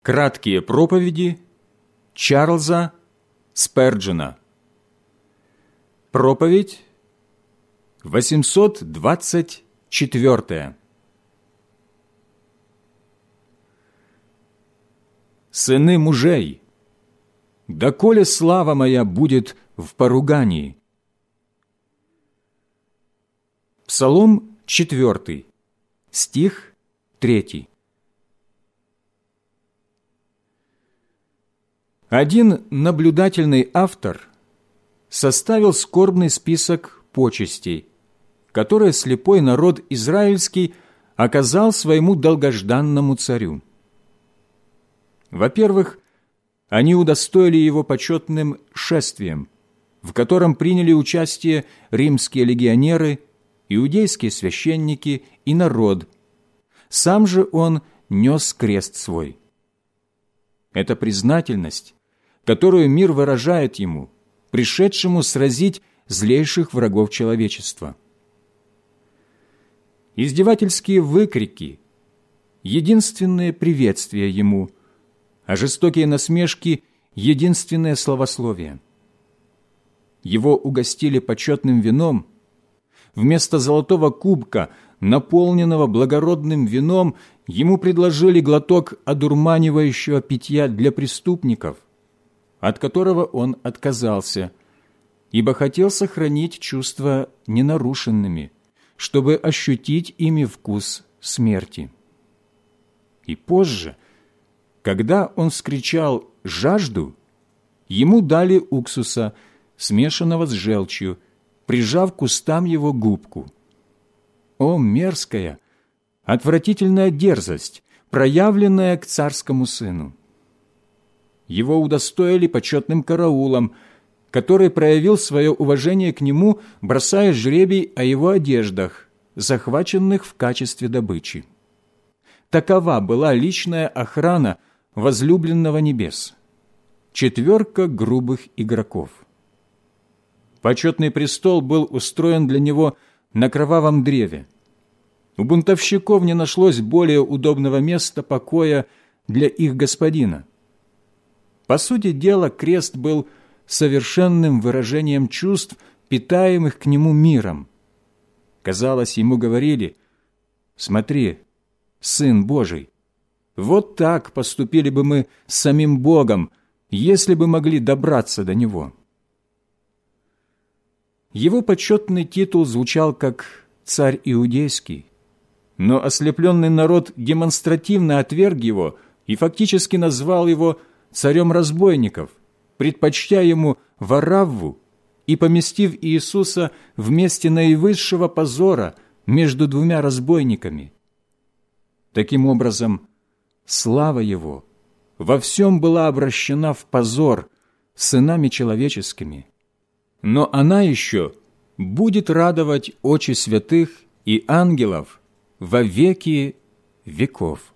Краткие проповеди Чарльза Сперджена. Проповедь 824. Сыны мужей, доколе слава моя будет в поругании. Псалом 4, стих 3. Один наблюдательный автор составил скорбный список почестей, которые слепой народ израильский оказал своему долгожданному царю. Во-первых, они удостоили его почетным шествием, в котором приняли участие римские легионеры, иудейские священники и народ. Сам же он нес крест свой. Это признательность, которую мир выражает ему, пришедшему сразить злейших врагов человечества. Издевательские выкрики – единственное приветствие ему, а жестокие насмешки – единственное словословие. Его угостили почетным вином. Вместо золотого кубка, наполненного благородным вином, ему предложили глоток одурманивающего питья для преступников, от которого он отказался, ибо хотел сохранить чувства ненарушенными, чтобы ощутить ими вкус смерти. И позже, когда он вскричал «жажду», ему дали уксуса, смешанного с желчью, прижав к устам его губку. О, мерзкая, отвратительная дерзость, проявленная к царскому сыну! Его удостоили почетным караулом, который проявил свое уважение к нему, бросая жребий о его одеждах, захваченных в качестве добычи. Такова была личная охрана возлюбленного небес. 4 грубых игроков. Почетный престол был устроен для него на кровавом древе. У бунтовщиков не нашлось более удобного места покоя для их господина. По сути дела, крест был совершенным выражением чувств, питаемых к нему миром. Казалось, ему говорили: «Смотри, Сын Божий, вот так поступили бы мы с самим Богом, если бы могли добраться до Него». Его почетный титул звучал как «царь иудейский», но ослепленный народ демонстративно отверг его и фактически назвал его царем разбойников, предпочтя ему Варавву и поместив Иисуса в месте наивысшего позора между двумя разбойниками. Таким образом, слава его во всем была обращена в позор сынами человеческими, но она еще будет радовать очи святых и ангелов во веки веков.